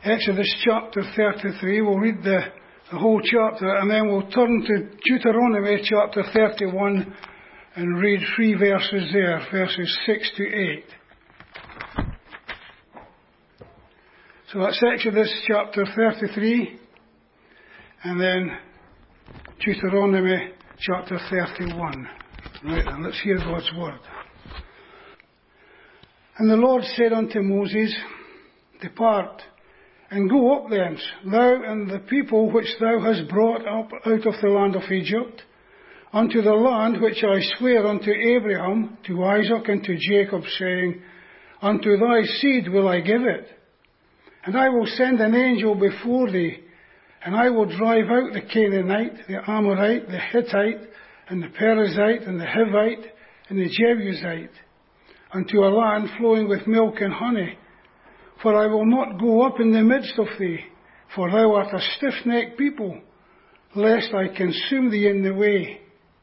Exodus chapter 33. We'll read the whole chapter, and then we'll turn to Deuteronomy chapter 31 and read 3 verses there, verses 6 to 8. So that's Exodus chapter 33, and then Deuteronomy chapter 31. Right then, let's hear God's word. And the Lord said unto Moses, Depart, and go up thence, thou and the people which thou hast brought up out of the land of Egypt, unto the land which I swear unto Abraham, to Isaac, and to Jacob, saying, Unto thy seed will I give it. And I will send an angel before thee, and I will drive out the Canaanite, the Amorite, the Hittite, and the Perizzite, and the Hivite, and the Jebusite, unto a land flowing with milk and honey. For I will not go up in the midst of thee, for thou art a stiff-necked people, lest I consume thee in the way.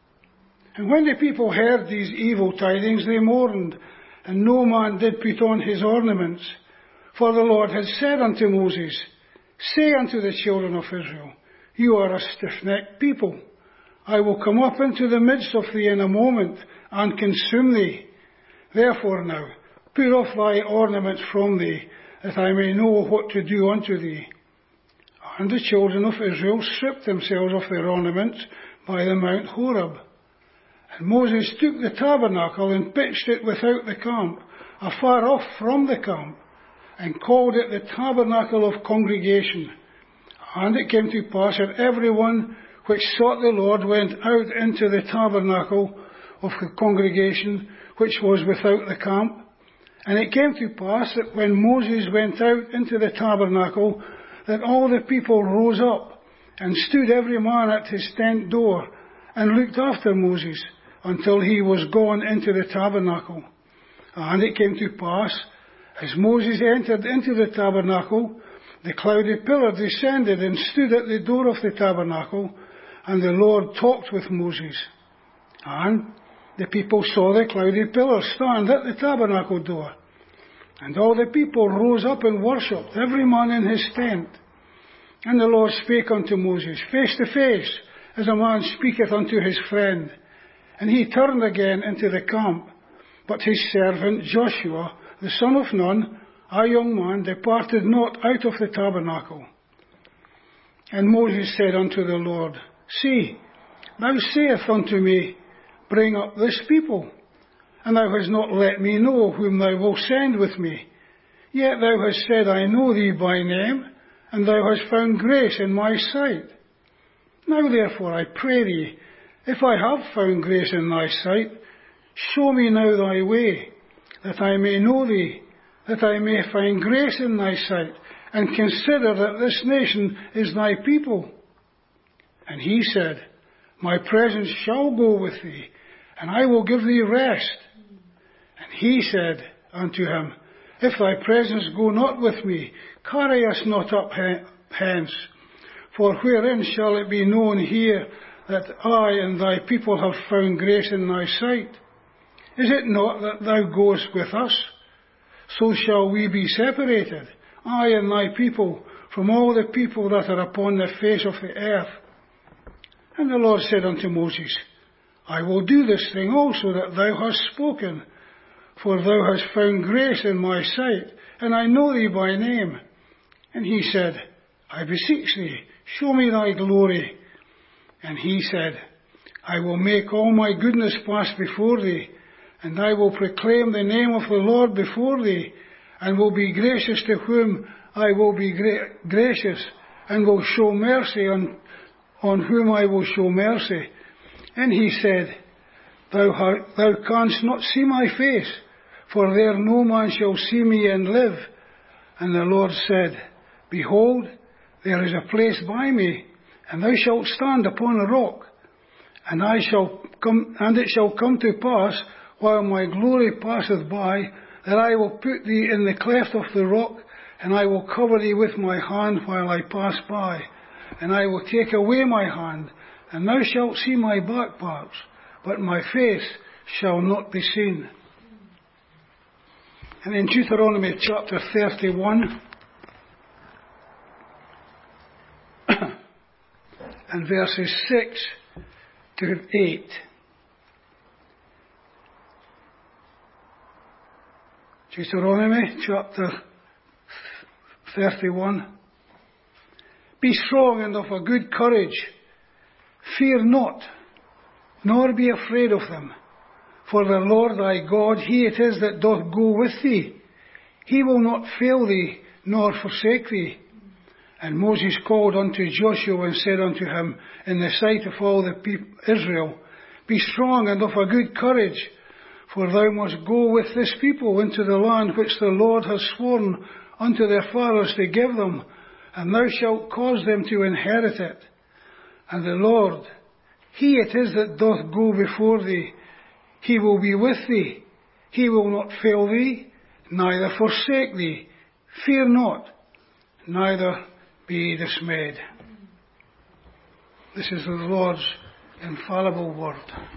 And when the people heard these evil tidings, they mourned, and no man did put on his ornaments. For the Lord had said unto Moses, Say unto the children of Israel, You are a stiff-necked people. I will come up into the midst of thee in a moment, and consume thee. Therefore now, put off thy ornaments from thee, that I may know what to do unto thee. And the children of Israel stripped themselves of their ornaments by the Mount Horeb. And Moses took the tabernacle and pitched it without the camp, afar off from the camp, and called it the tabernacle of congregation. And it came to pass that every one which sought the Lord went out into the tabernacle of the congregation, which was without the camp. And it came to pass that when Moses went out into the tabernacle, that all the people rose up, and stood every man at his tent door, and looked after Moses, until he was gone into the tabernacle. And it came to pass, as Moses entered into the tabernacle, the cloudy pillar descended and stood at the door of the tabernacle, and the Lord talked with Moses. And the people saw the cloudy pillar stand at the tabernacle door. And all the people rose up and worshipped, every man in his tent. And the Lord spake unto Moses face to face, as a man speaketh unto his friend. And he turned again into the camp. But his servant Joshua, the son of Nun, a young man, departed not out of the tabernacle. And Moses said unto the Lord, See, thou sayest unto me, Bring up this people, and thou hast not let me know whom thou wilt send with me. Yet thou hast said, I know thee by name, and thou hast found grace in my sight. Now therefore I pray thee, if I have found grace in thy sight, show me now thy way, that I may know thee, that I may find grace in thy sight, and consider that this nation is thy people. And he said, My presence shall go with thee, and I will give thee rest. And he said unto him, If thy presence go not with me, carry us not up hence. For wherein shall it be known here that I and thy people have found grace in thy sight? Is it not that thou goest with us? So shall we be separated, I and thy people, from all the people that are upon the face of the earth. And the Lord said unto Moses, I will do this thing also that thou hast spoken, for thou hast found grace in my sight, and I know thee by name. And he said, I beseech thee, show me thy glory. And he said, I will make all my goodness pass before thee, and I will proclaim the name of the Lord before thee, and will be gracious to whom I will be gracious, and will show mercy on whom I will show mercy. And he said, Thou canst not see my face, for there no man shall see me and live. And the Lord said, Behold, there is a place by me, and thou shalt stand upon a rock. And it shall come to pass, while my glory passeth by, that I will put thee in the cleft of the rock, and I will cover thee with my hand while I pass by. And I will take away my hand, and thou shalt see my back parts, but my face shall not be seen. And in Deuteronomy chapter 31, and verses 6 to 8. Deuteronomy chapter 31. Be strong and of a good courage. Fear not, nor be afraid of them. For the Lord thy God, He it is that doth go with thee. He will not fail thee, nor forsake thee. And Moses called unto Joshua and said unto him in the sight of all the Israel, Be strong and of a good courage, for thou must go with this people into the land which the Lord has sworn unto their fathers to give them, and thou shalt cause them to inherit it. And the Lord, He it is that doth go before thee. He will be with thee. He will not fail thee, neither forsake thee. Fear not, neither be dismayed. This is the Lord's infallible word.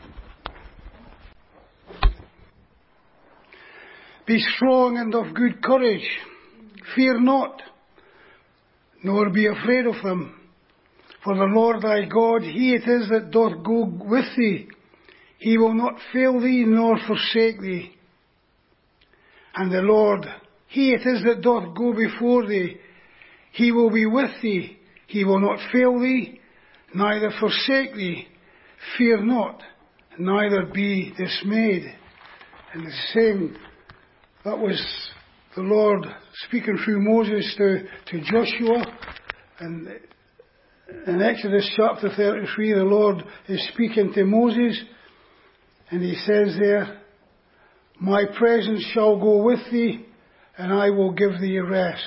Be strong and of good courage. Fear not, nor be afraid of them. For the Lord thy God, He it is that doth go with thee. He will not fail thee, nor forsake thee. And the Lord, He it is that doth go before thee. He will be with thee. He will not fail thee, neither forsake thee. Fear not, neither be dismayed. And the same, that was the Lord speaking through Moses to Joshua. And in Exodus chapter 33, the Lord is speaking to Moses. And He says there, My presence shall go with thee, and I will give thee rest.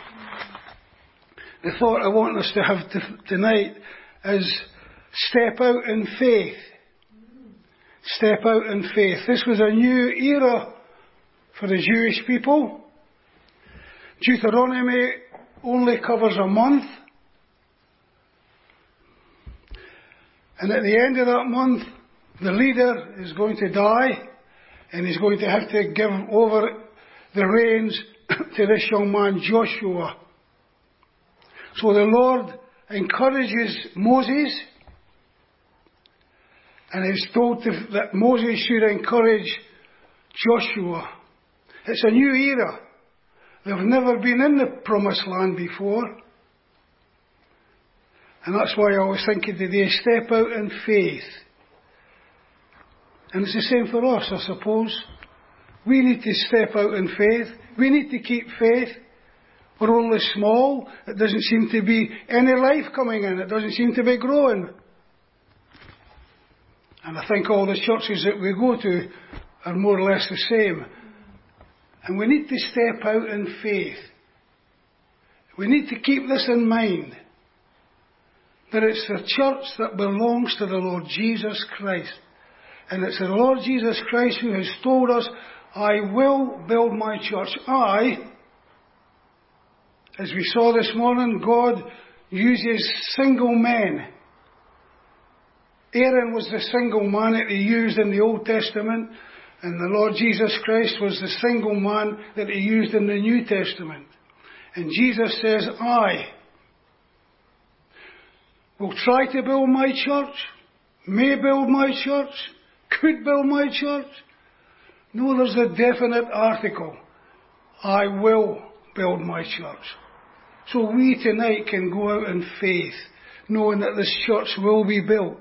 The thought I want us to have tonight is step out in faith. Step out in faith. This was a new era for the Jewish people. Deuteronomy only covers a month. And at the end of that month, the leader is going to die, and he's going to have to give over the reins to this young man Joshua. So the Lord encourages Moses, and is told that Moses should encourage Joshua. It's a new era. They've never been in the promised land before. And that's why I was thinking today, step out in faith. And it's the same for us, I suppose. We need to step out in faith. We need to keep faith. We're only small. It doesn't seem to be any life coming in. It doesn't seem to be growing. And I think all the churches that we go to are more or less the same. And we need to step out in faith. We need to keep this in mind. That it's the church that belongs to the Lord Jesus Christ. And it's the Lord Jesus Christ who has told us, I will build my church. As we saw this morning, God uses single men. Aaron was the single man that He used in the Old Testament, and the Lord Jesus Christ was the single man that He used in the New Testament. And Jesus says, I will try to build my church, may build my church, could build my church. No, there's a definite article. I will build my church. So we tonight can go out in faith, knowing that this church will be built.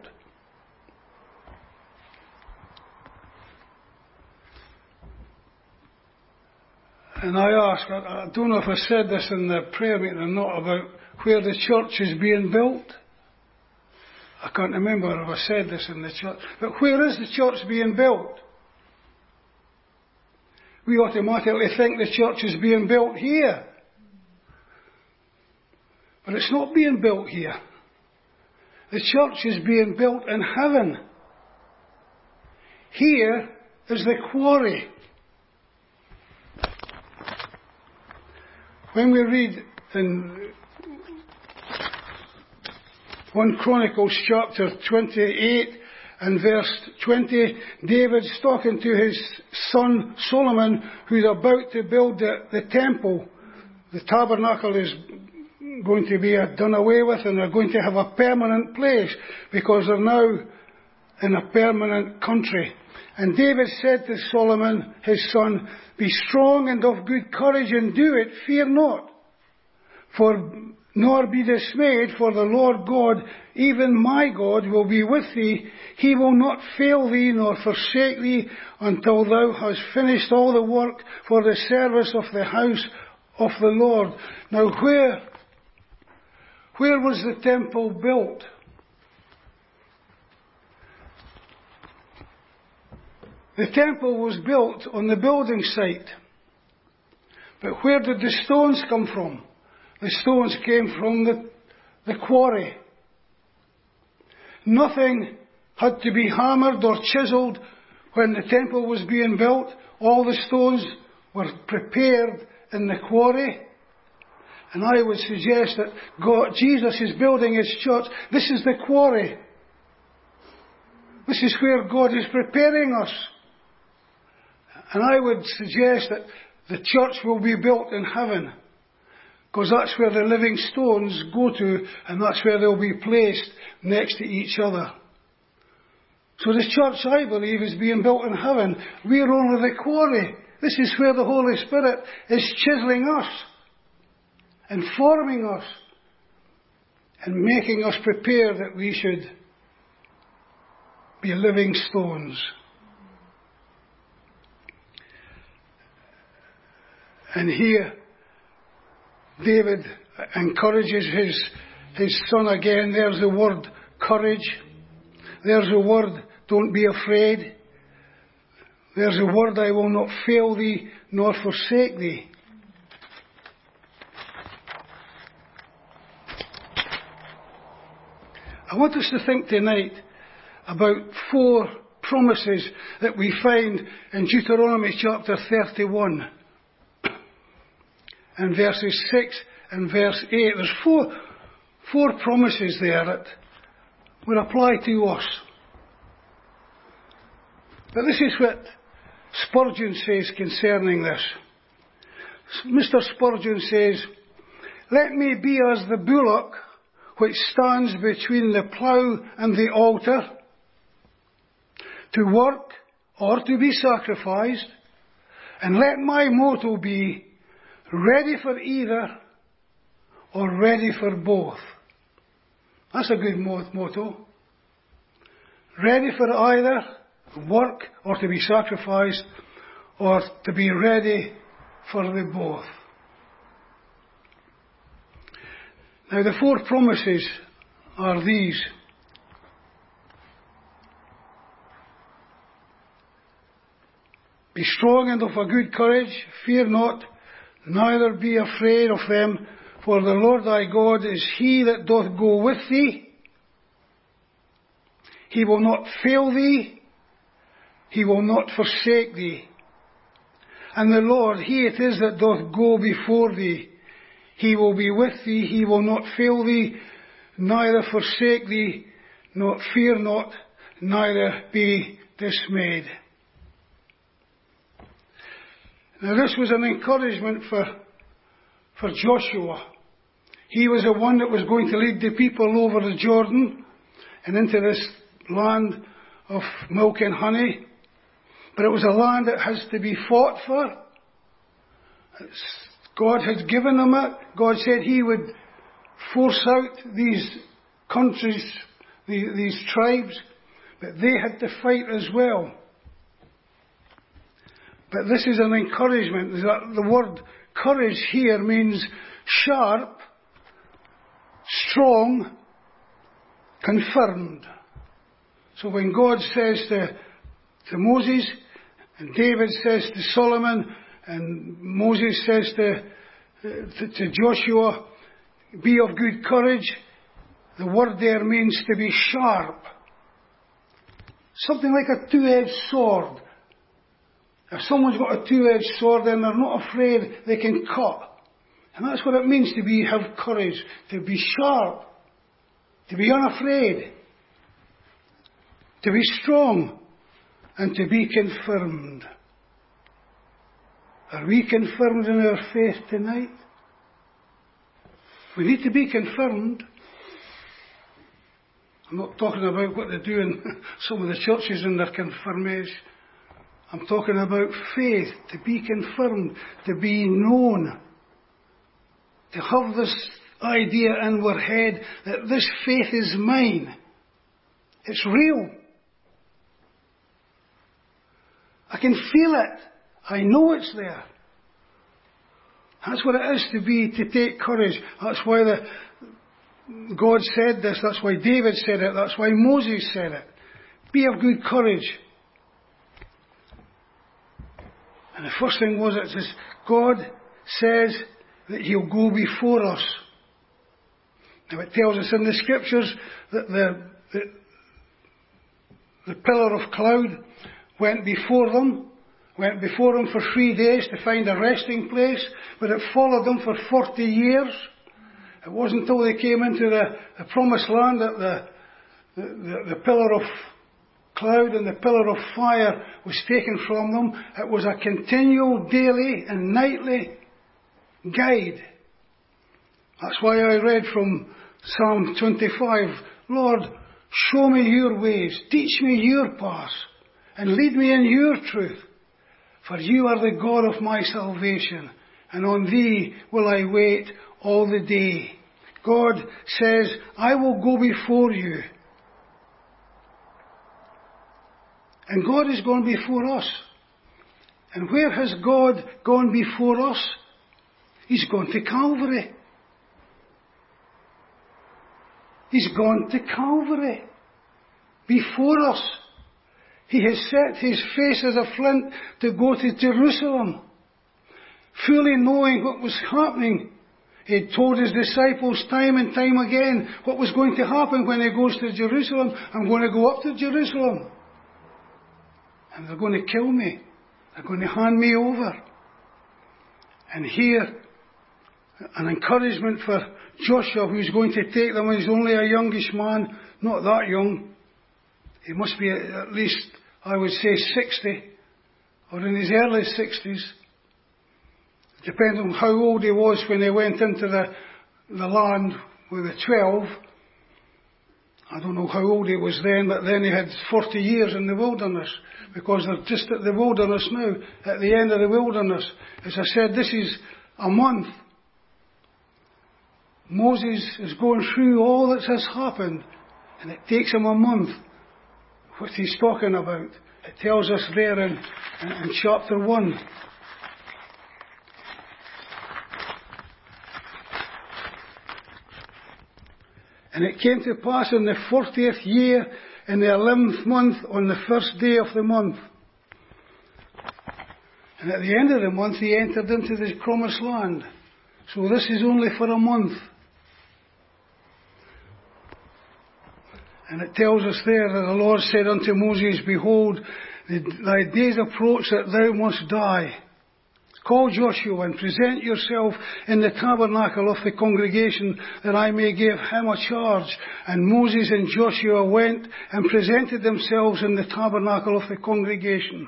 And I ask, I don't know if I said this in the prayer meeting or not, about where the church is being built. I can't remember if I said this in the church. But where is the church being built? We automatically think the church is being built here. But it's not being built here. The church is being built in heaven. Here is the quarry. When we read in 1 Chronicles chapter 28 and verse 20, David's talking to his son Solomon, who's about to build the temple. The tabernacle is going to be done away with, and they're going to have a permanent place, because they're now in a permanent country. And David said to Solomon, his son, "Be strong and of good courage, and do it, fear not. Nor be dismayed, for the Lord God, even my God, will be with thee. He will not fail thee, nor forsake thee, until thou hast finished all the work for the service of the house of the Lord." Now where was the temple built? The temple was built on the building site. But where did the stones come from? The stones came from the quarry. Nothing had to be hammered or chiseled when the temple was being built. All the stones were prepared in the quarry. And I would suggest that Jesus is building his church. This is the quarry. This is where God is preparing us. And I would suggest that the church will be built in heaven, because that's where the living stones go to, and that's where they'll be placed next to each other. So the church, I believe, is being built in heaven. We're only the quarry. This is where the Holy Spirit is chiseling us and forming us and making us prepare that we should be living stones. And here, David encourages his son again. There's the word courage. There's the word don't be afraid. There's the word I will not fail thee nor forsake thee. I want us to think tonight about 4 promises that we find in Deuteronomy chapter 31. And verses 6 and verse 8. There's four promises there that will apply to us. But this is what Spurgeon says concerning this. Mr. Spurgeon says, "Let me be as the bullock which stands between the plough and the altar, to work or to be sacrificed, and let my motto be, ready for either or ready for both." That's a good motto. Ready for either, work or to be sacrificed, or to be ready for the both. Now the 4 promises are these. Be strong and of a good courage, fear not, neither be afraid of them, for the Lord thy God is he that doth go with thee. He will not fail thee, he will not forsake thee. And the Lord, he it is that doth go before thee. He will be with thee, he will not fail thee, neither forsake thee, nor fear not, neither be dismayed. Now this was an encouragement for Joshua. He was the one that was going to lead the people over the Jordan and into this land of milk and honey. But it was a land that has to be fought for. God had given them it. God said he would force out these countries, these tribes, but they had to fight as well. But this is an encouragement. The word courage here means sharp, strong, confirmed. So when God says to Moses, and David says to Solomon, and Moses says to Joshua, be of good courage, the word there means to be sharp. Something like a two-edged sword. If someone's got a two-edged sword, then they're not afraid they can cut. And that's what it means to have courage, to be sharp, to be unafraid, to be strong, and to be confirmed. Are we confirmed in our faith tonight? We need to be confirmed. I'm not talking about what they do in some of the churches in their confirmation. I'm talking about faith, to be confirmed, to be known, to have this idea in our head that this faith is mine. It's real. I can feel it. I know it's there. That's what it is to take courage. That's why God said this. That's why David said it. That's why Moses said it. Be of good courage. And the first thing was, it says, God says that He'll go before us. Now it tells us in the Scriptures that the pillar of cloud went before them for 3 days to find a resting place, but it followed them for 40 years. It wasn't until they came into the promised land that the pillar of cloud and the pillar of fire was taken from them. It was a continual daily and nightly guide. That's why I read from Psalm 25, Lord, show me your ways, teach me your paths, and lead me in your truth. For you are the God of my salvation, and on thee will I wait all the day. God says, I will go before you. And God is gone before us. And where has God gone before us? He's gone to Calvary. He's gone to Calvary before us. He has set His face as a flint to go to Jerusalem, fully knowing what was happening. He had told His disciples time and time again what was going to happen when He goes to Jerusalem. I'm going to go up to Jerusalem. And they're going to kill me. They're going to hand me over. And here, an encouragement for Joshua, who's going to take them. He's only a youngish man, not that young. He must be at least, I would say, 60, or in his early 60s. Depends on how old he was when he went into the land with the 12. I don't know how old he was then, but then he had 40 years in the wilderness, because they're just at the wilderness now, at the end of the wilderness. As I said, this is a month. Moses is going through all that has happened, and it takes him a month. What he's talking about. It tells us there in chapter 1. And it came to pass in the 40th year, in the 11th month, on the first day of the month. And at the end of the month, he entered into the promised land. So this is only for a month. And it tells us there that the Lord said unto Moses, behold, thy days approach that thou must die. Call Joshua and present yourself in the tabernacle of the congregation, that I may give him a charge. And Moses and Joshua went and presented themselves in the tabernacle of the congregation.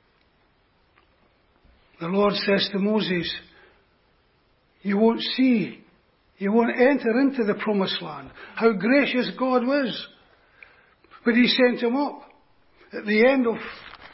The Lord says to Moses, you won't enter into the promised land. How gracious God was. But He sent him up at the end of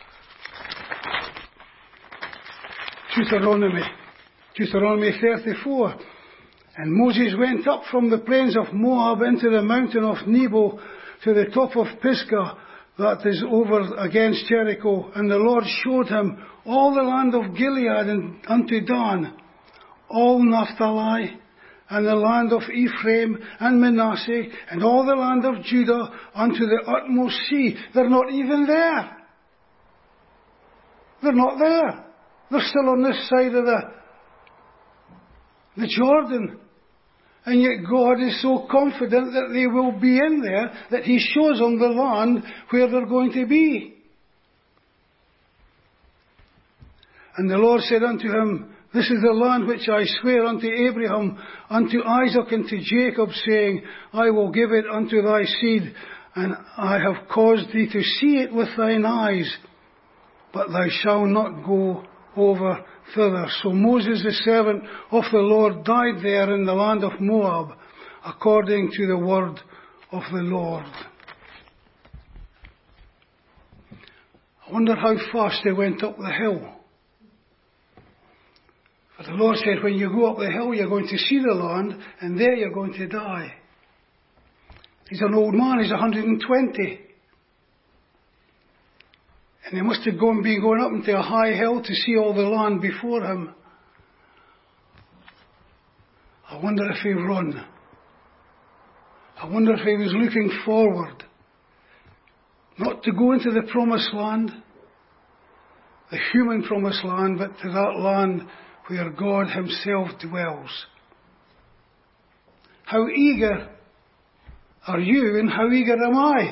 Deuteronomy 34. And Moses went up from the plains of Moab into the mountain of Nebo to the top of Pisgah, that is over against Jericho. And the Lord showed him all the land of Gilead and unto Dan, all Naphtali, and the land of Ephraim and Manasseh, and all the land of Judah unto the utmost sea. They're not even there. They're not there. They're still on this side of the Jordan. And yet God is so confident that they will be in there, that He shows them the land where they're going to be. And the Lord said unto him, this is the land which I swear unto Abraham, unto Isaac, and to Jacob, saying, I will give it unto thy seed, and I have caused thee to see it with thine eyes, but thou shalt not go over thither. So Moses, the servant of the Lord, died there in the land of Moab, according to the word of the Lord. I wonder how fast they went up the hill. But the Lord said, when you go up the hill, you're going to see the land, and there you're going to die. He's an old man, he's 120. And he must have been going up into a high hill to see all the land before him. I wonder if he run. I wonder if he was looking forward. Not to go into the promised land, the human promised land, but to that land where God himself dwells. How eager are you, and how eager am I?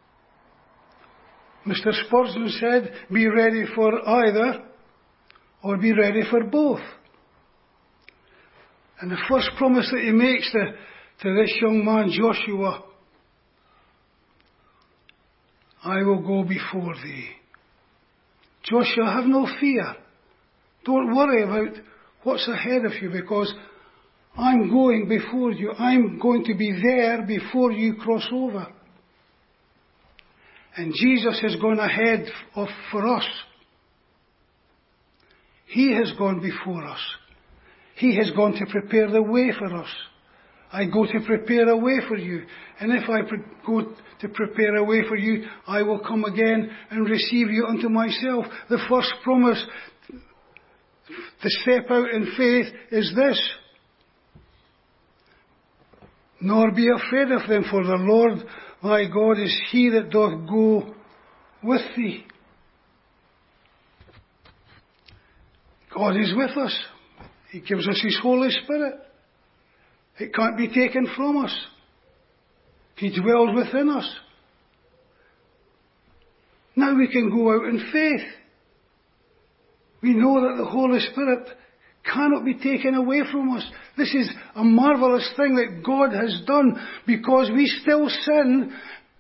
Mr. Spurgeon said, be ready for either, or be ready for both. And the first promise that he makes to this young man, Joshua, I will go before thee. Joshua, have no fear. Don't worry about what's ahead of you, because I'm going before you. I'm going to be there before you cross over. And Jesus has gone ahead for us. He has gone before us. He has gone to prepare the way for us. I go to prepare a way for you. And if I go to prepare a way for you, I will come again and receive you unto myself. The first promise to step out in faith is this. Nor be afraid of them, for the Lord thy God is he that doth go with thee. God is with us. He gives us his Holy Spirit. It can't be taken from us. He dwells within us. Now we can go out in faith. We know that the Holy Spirit cannot be taken away from us. This is a marvelous thing that God has done, because we still sin,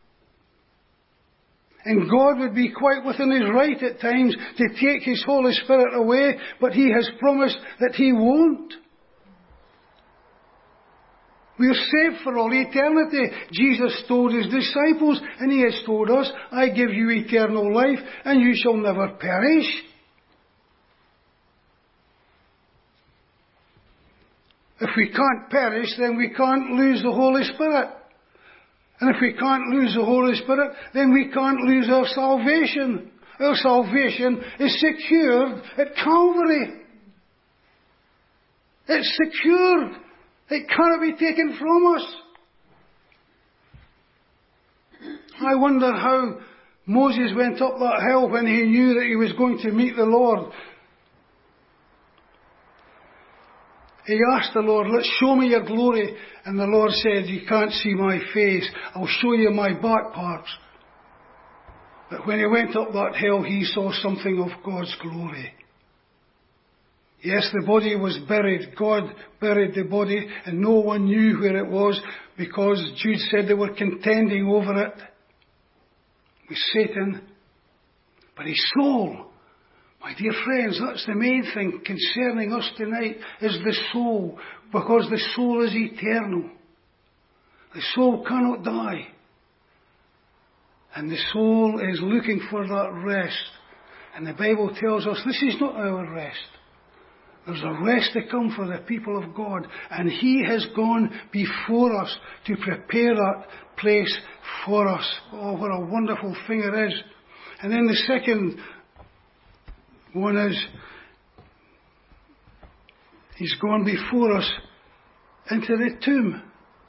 and God would be quite within his right at times to take his Holy Spirit away, but he has promised that he won't. We are saved for all eternity. Jesus told his disciples, and he has told us, I give you eternal life, and you shall never perish. If we can't perish, then we can't lose the Holy Spirit. And if we can't lose the Holy Spirit, then we can't lose our salvation. Our salvation is secured at Calvary. It's secured. It cannot be taken from us. I wonder how Moses went up that hill when he knew that he was going to meet the Lord. He asked the Lord, let's show me your glory. And the Lord said, you can't see my face. I'll show you my back parts. But when he went up that hill, he saw something of God's glory. Yes, the body was buried. God buried the body, and no one knew where it was, because Jude said they were contending over it with Satan. But his soul, my dear friends, that's the main thing concerning us tonight, is the soul, because the soul is eternal. The soul cannot die. And the soul is looking for that rest. And the Bible tells us this is not our rest. There's a rest to come for the people of God. And he has gone before us to prepare that place for us. Oh, what a wonderful thing it is. And then the second one is, he's gone before us into the tomb.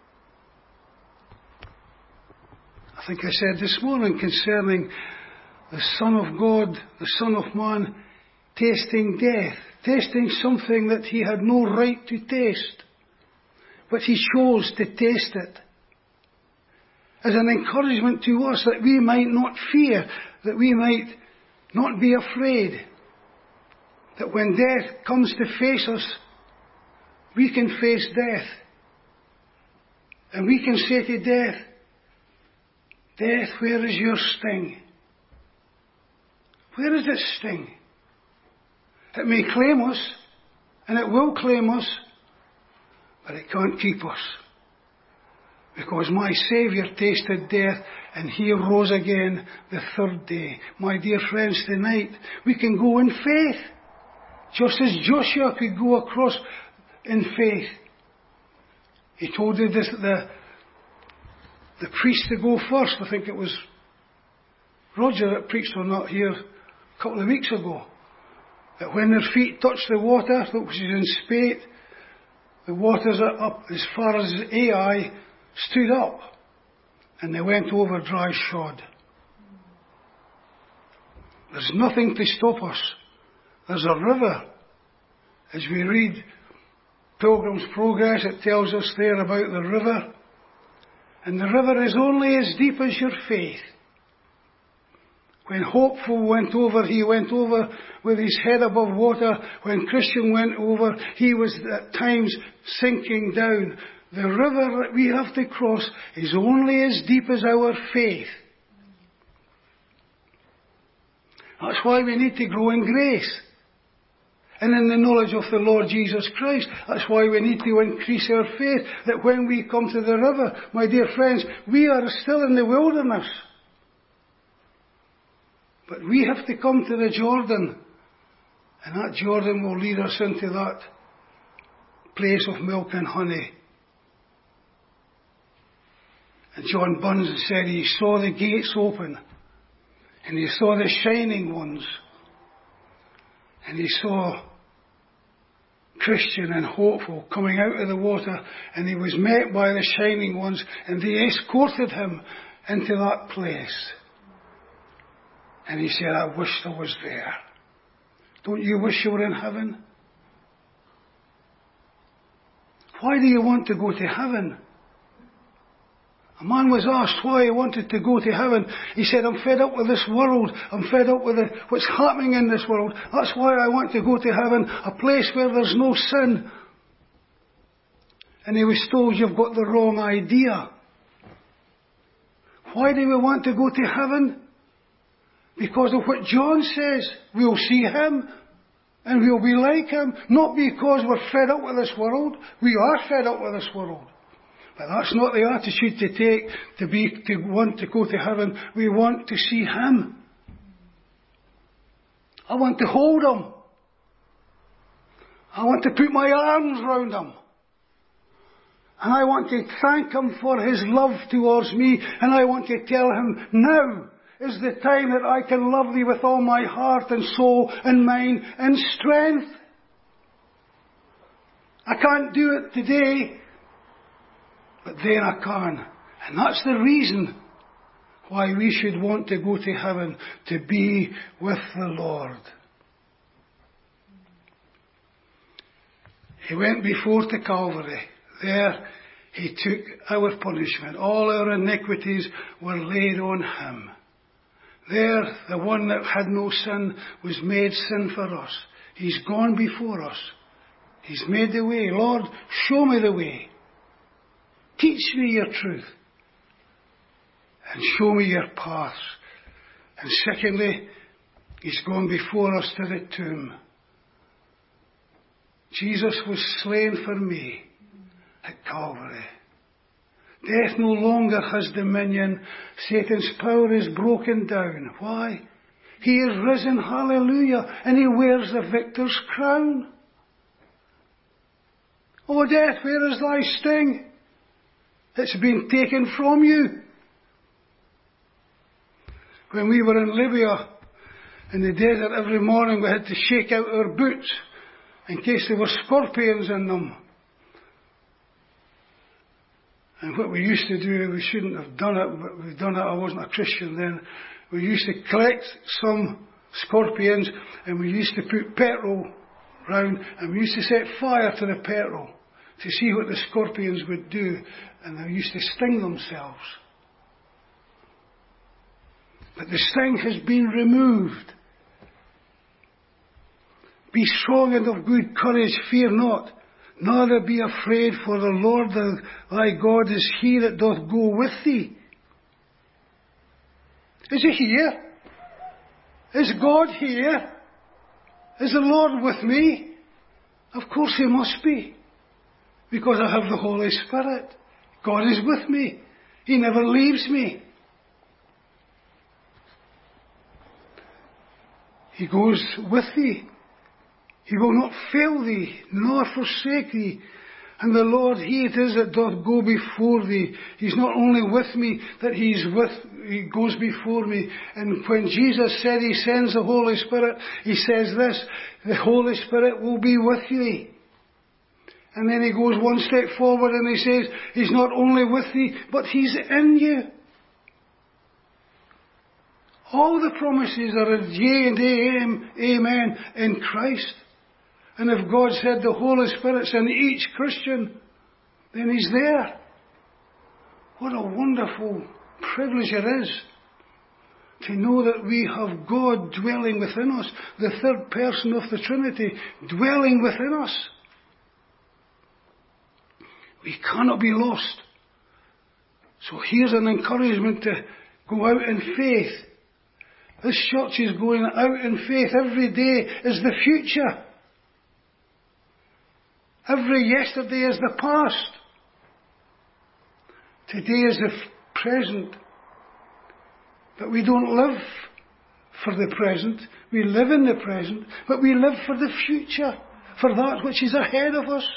I think I said this morning concerning the Son of God, the Son of Man, tasting death, tasting something that he had no right to taste, but he chose to taste it as an encouragement to us, that we might not fear, that we might not be afraid, that when death comes to face us, we can face death, and we can say to death, death, where is your sting? Where is its sting? It may claim us, and it will claim us, but it can't keep us. Because my Saviour tasted death, and He rose again the third day. My dear friends, tonight, we can go in faith. Just as Joshua could go across in faith. He told the priest to go first. I think it was Roger that preached on that here a couple of weeks ago. That when their feet touched the water, which is in Spate, the waters are up as far as Ai stood up. And they went over dry shod. There's nothing to stop us. There's a river. As we read Pilgrim's Progress, it tells us there about the river. And the river is only as deep as your faith. When Hopeful went over, he went over with his head above water. When Christian went over, he was at times sinking down. The river that we have to cross is only as deep as our faith. That's why we need to grow in grace and in the knowledge of the Lord Jesus Christ. That's why we need to increase our faith, that when we come to the river, my dear friends, we are still in the wilderness. But we have to come to the Jordan, and that Jordan will lead us into that place of milk and honey. And John Bunyan said he saw the gates open, and he saw the shining ones, and he saw Christian and Hopeful coming out of the water, and he was met by the shining ones, and they escorted him into that place. And he said, I wish I was there. Don't you wish you were in heaven? Why do you want to go to heaven? A man was asked why he wanted to go to heaven. He said, I'm fed up with this world. I'm fed up with what's happening in this world. That's why I want to go to heaven, a place where there's no sin. And he was told, you've got the wrong idea. Why do we want to go to heaven? Because of what John says. We'll see Him and we'll be like Him. Not because we're fed up with this world. We are fed up with this world. But that's not the attitude to take to want to go to heaven. We want to see Him. I want to hold Him. I want to put my arms round Him. And I want to thank Him for His love towards me. And I want to tell Him, now is the time that I can love Thee with all my heart and soul and mind and strength. I can't do it today, but then I can. And that's the reason why we should want to go to heaven, to be with the Lord. He went before to Calvary. There He took our punishment. All our iniquities were laid on Him. There, the one that had no sin was made sin for us. He's gone before us. He's made the way. Lord, show me the way. Teach me your truth. And show me your paths. And secondly, He's gone before us to the tomb. Jesus was slain for me at Calvary. Death no longer has dominion. Satan's power is broken down. Why? He is risen, hallelujah, and He wears the victor's crown. O death, where is thy sting? It's been taken from you. When we were in Libya, in the desert, every morning we had to shake out our boots in case there were scorpions in them. And what we used to do, we shouldn't have done it, but we've done it. I wasn't a Christian then. We used to collect some scorpions and we used to put petrol round and we used to set fire to the petrol to see what the scorpions would do. And they used to sting themselves. But the sting has been removed. Be strong and of good courage, fear not. Neither be afraid, for the Lord thy God is He that doth go with thee. Is He here? Is God here? Is the Lord with me? Of course He must be, because I have the Holy Spirit. God is with me. He never leaves me. He goes with thee. He will not fail thee, nor forsake thee. And the Lord, He it is that doth go before thee. He's not only with me, that He goes before me. And when Jesus said He sends the Holy Spirit, He says this, the Holy Spirit will be with thee. And then He goes one step forward and He says, He's not only with thee, but He's in you. All the promises are yea and amen in Christ. And if God said the Holy Spirit's in each Christian, then He's there. What a wonderful privilege it is to know that we have God dwelling within us, the third person of the Trinity dwelling within us. We cannot be lost. So here's an encouragement to go out in faith. This church is going out in faith. Every day is the future. Every yesterday is the past. Today is the present. But we don't live for the present. We live in the present, but we live for the future, for that which is ahead of us.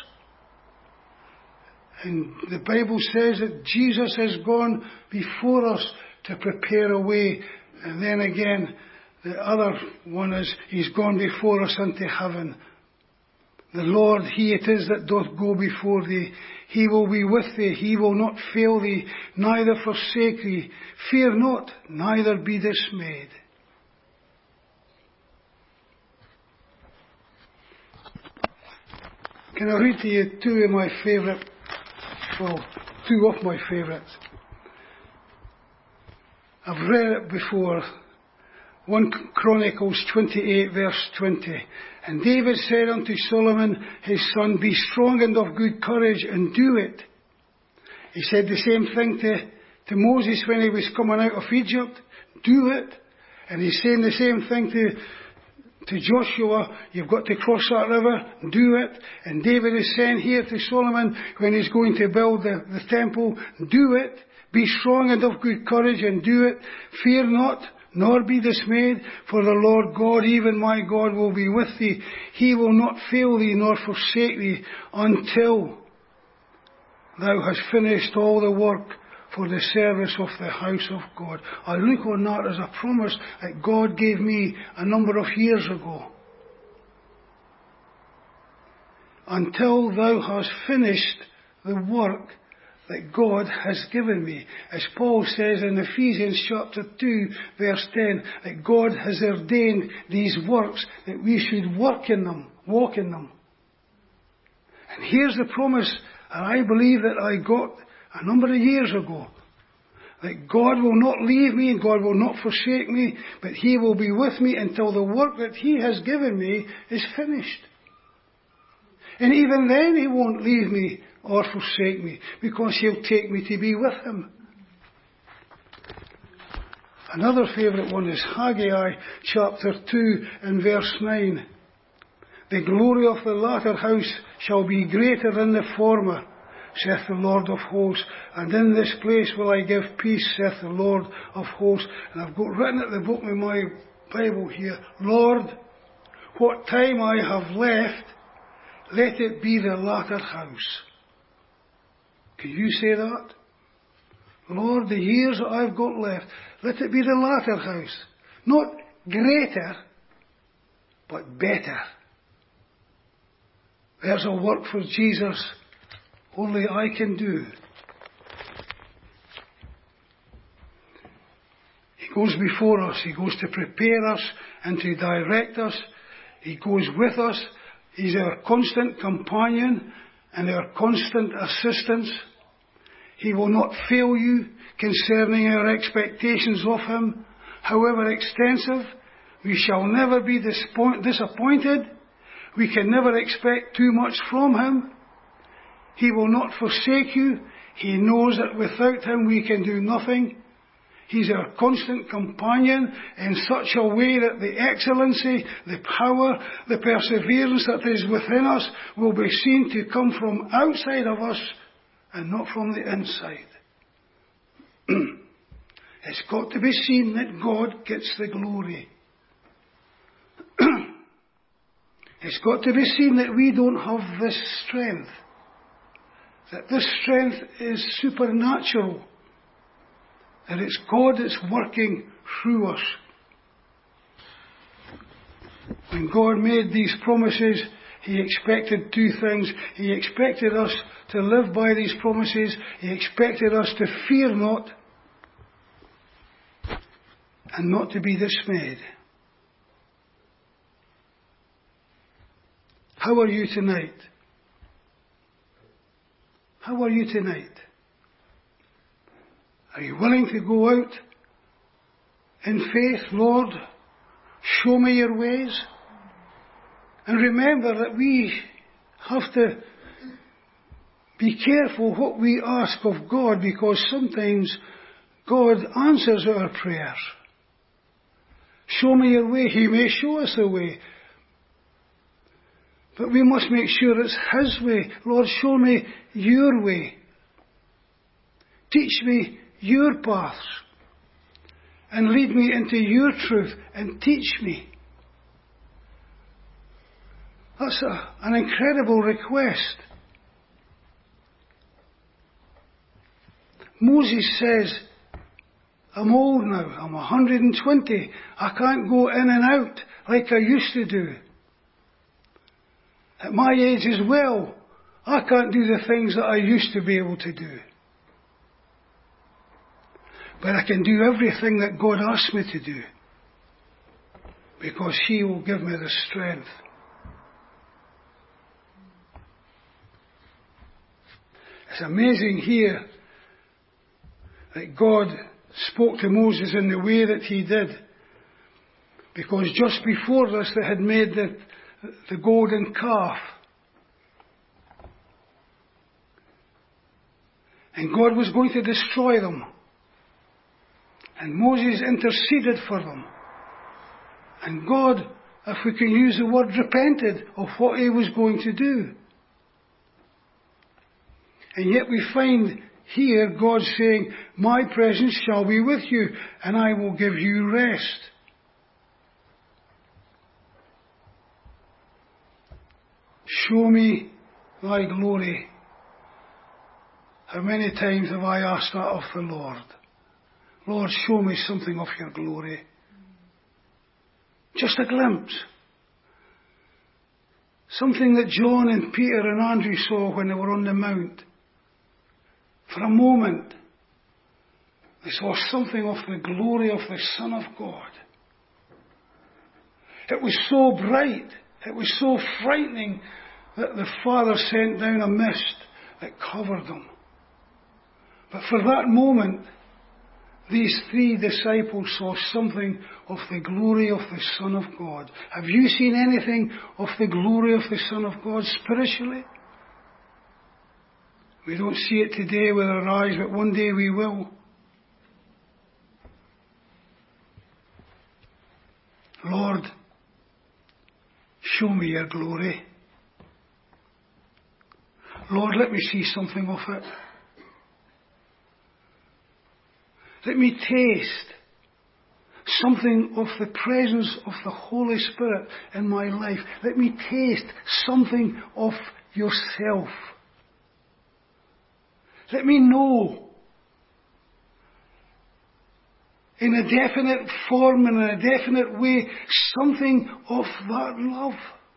And the Bible says that Jesus has gone before us to prepare a way. And then again, the other one is, He's gone before us into heaven. The Lord, He it is that doth go before thee. He will be with thee. He will not fail thee, neither forsake thee. Fear not, neither be dismayed. Can I read to you two of my favourites? I've read it before. 1 Chronicles 28 verse 20. And David said unto Solomon his son, Be strong and of good courage, and do it. He said the same thing to Moses when he was coming out of Egypt. Do it. And he's saying the same thing to Joshua. You've got to cross that river. Do it. And David is saying here to Solomon when he's going to build the temple. Do it. Be strong and of good courage, and do it. Fear not, nor be dismayed, for the Lord God, even my God, will be with thee. He will not fail thee, nor forsake thee, until thou hast finished all the work for the service of the house of God. I look on that as a promise that God gave me a number of years ago. Until thou hast finished the work that God has given me. As Paul says in Ephesians chapter 2 verse 10, that God has ordained these works that we should work in them, walk in them. And here's the promise that I believe that I got a number of years ago. That God will not leave me, God will not forsake me, but He will be with me until the work that He has given me is finished. And even then He won't leave me or forsake me, because He'll take me to be with Him. Another favourite one is Haggai chapter 2 and verse 9. The glory of the latter house shall be greater than the former, saith the Lord of hosts, and in this place will I give peace, saith the Lord of hosts. And I've got written at the book in my Bible here, Lord, what time I have left, let it be the latter house. Can you say that? Lord, the years that I've got left, let it be the latter house. Not greater, but better. There's a work for Jesus only I can do. He goes before us. He goes to prepare us and to direct us. He goes with us. He's our constant companion and our constant assistance. He will not fail you concerning our expectations of Him, however extensive. We shall never be disappointed. We can never expect too much from Him. He will not forsake you. He knows that without Him we can do nothing. He's our constant companion in such a way that the excellency, the power, the perseverance that is within us will be seen to come from outside of us and not from the inside. It's got to be seen that God gets the glory. It's got to be seen that we don't have this strength. That this strength is supernatural. That it's God that's working through us. When God made these promises, He expected two things. He expected us to live by these promises. He expected us to fear not and not to be dismayed. How are you tonight? How are you tonight? Are you willing to go out in faith? Lord, show me your ways. And remember that we have to be careful what we ask of God, because sometimes God answers our prayers. Show me your way. He may show us the way. But we must make sure it's His way. Lord, show me your way. Teach me your paths. And lead me into your truth and teach me. That's an incredible request. Moses says, I'm old now, I'm 120. I can't go in and out like I used to do. At my age as well, I can't do the things that I used to be able to do. But I can do everything that God asks me to do, because He will give me the strength. It's amazing here that God spoke to Moses in the way that He did, because just before this they had made the golden calf. And God was going to destroy them. And Moses interceded for them. And God, if we can use the word, repented of what He was going to do. And yet we find here God saying, my presence shall be with you, and I will give you rest. Show me thy glory. How many times have I asked that of the Lord? Lord, show me something of your glory. Just a glimpse. Something that John and Peter and Andrew saw when they were on the mount. For a moment, they saw something of the glory of the Son of God. It was so bright, it was so frightening, that the Father sent down a mist that covered them. But for that moment, these three disciples saw something of the glory of the Son of God. Have you seen anything of the glory of the Son of God spiritually? We don't see it today with our eyes, but one day we will. Lord, show me your glory. Lord, let me see something of it. Let me taste something of the presence of the Holy Spirit in my life. Let me taste something of yourself. Let me know in a definite form and in a definite way something of that love.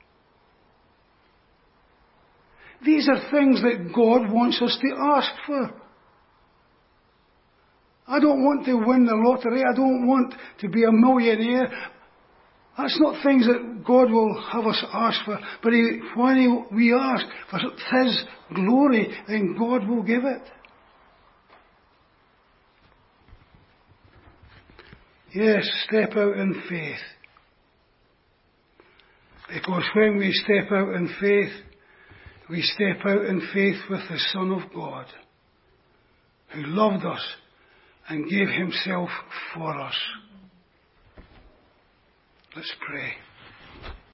These are things that God wants us to ask for. I don't want to win the lottery. I don't want to be a millionaire. That's not things that God will have us ask for. But when we ask for His glory, then God will give it. Yes, step out in faith. Because when we step out in faith, we step out in faith with the Son of God, who loved us and gave himself for us. Let's pray.